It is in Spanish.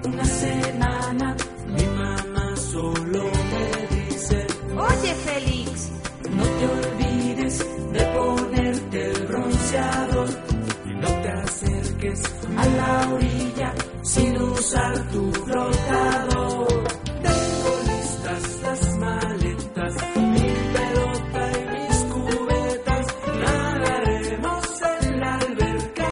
semana mi mamá solo me dice: Oye, Félix, no te olvides de ponerte el bronceador y no te acerques a la orilla sin usar tu flotador.